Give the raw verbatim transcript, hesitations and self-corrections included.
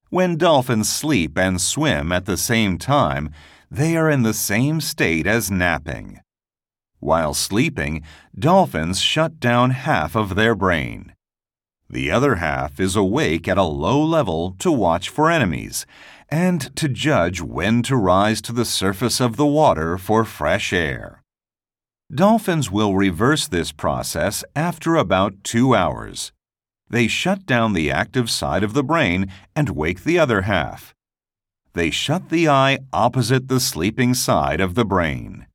When dolphins sleep and swim at the same time, they are in the same state as napping. While sleeping, dolphins shut down half of their brain. The other half is awake at a low level to watch for enemies and to judge when to rise to the surface of the water for fresh air. Dolphins will reverse this process after about two hours. They shut down the active side of the brain and wake the other half. They shut the eye opposite the sleeping side of the brain.